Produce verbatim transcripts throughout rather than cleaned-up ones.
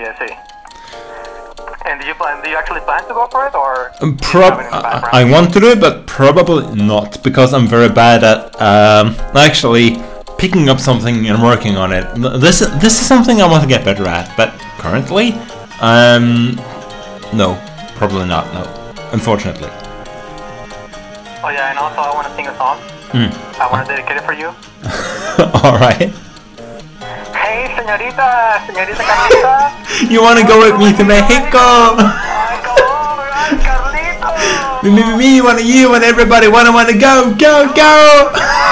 see, I see. And do you plan? Do you actually plan to go for it, or? Um, prob- I, I want to do it, but probably not, because I'm very bad at um, actually picking up something and working on it. This this is something I want to get better at, but currently, um, no, probably not. No, unfortunately. Oh yeah, and also I want to sing a song. Mm. I want to dedicate it for you. All right. Hey, señorita, señorita Carlita. You want to go with me to Mexico? Me, me, me, me, one of you, and everybody wanna wanna go, go, go!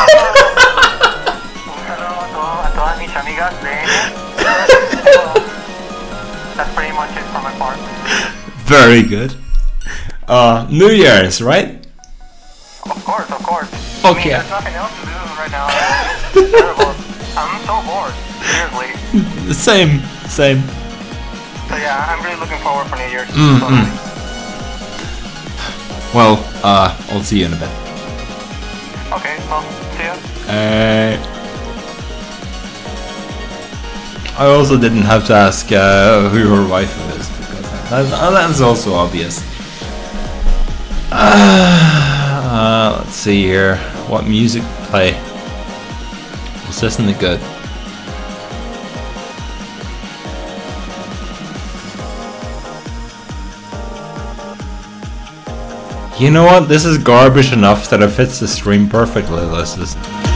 That's pretty much it from my part. Very good. Uh, New Year's, right? Of course, of course. Okay. I mean, there's nothing else to do right now. It's terrible. I'm so bored. Seriously. Same, same. So yeah, I'm really looking forward for New Year's. Mm, mm. Well, uh, I'll see you in a bit. Okay, well, see ya. Uh, I also didn't have to ask uh, who your wife is, because that, that's also obvious. Uh, let's see here. What music to play? This isn't good. You know what? This is garbage enough that it fits the stream perfectly. This is.